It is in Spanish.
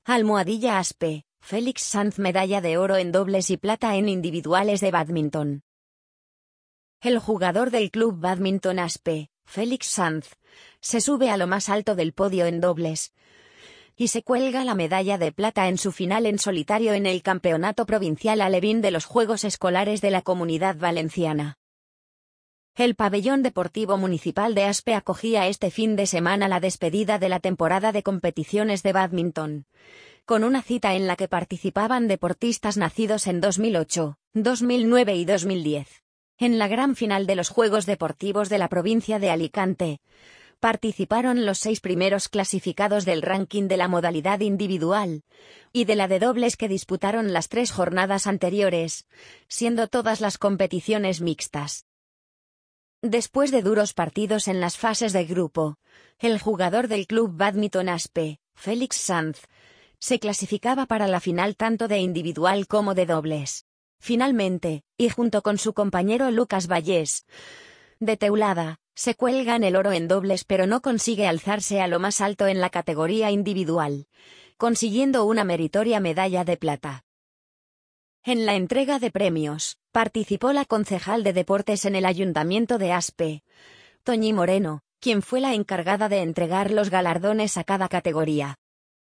Almohadilla Aspe, Félix Sanz medalla de oro en dobles y plata en individuales de bádminton. El jugador del Club Bádminton Aspe, Félix Sanz, se sube a lo más alto del podio en dobles y se cuelga la medalla de plata en su final en solitario en el Campeonato Provincial Alevín de los Juegos Escolares de la Comunidad Valenciana. El pabellón deportivo municipal de Aspe acogía este fin de semana la despedida de la temporada de competiciones de bádminton, con una cita en la que participaban deportistas nacidos en 2008, 2009 y 2010. En la gran final de los Juegos Deportivos de la provincia de Alicante, participaron los 6 primeros clasificados del ranking de la modalidad individual y de la de dobles que disputaron las 3 jornadas anteriores, siendo todas las competiciones mixtas. Después de duros partidos en las fases de grupo, el jugador del Club Bádminton Aspe, Félix Sanz, se clasificaba para la final tanto de individual como de dobles. Finalmente, y junto con su compañero Lucas Vallés, de Teulada, se cuelgan el oro en dobles pero no consigue alzarse a lo más alto en la categoría individual, consiguiendo una meritoria medalla de plata. En la entrega de premios, participó la concejal de deportes en el Ayuntamiento de Aspe, Toñi Moreno, quien fue la encargada de entregar los galardones a cada categoría.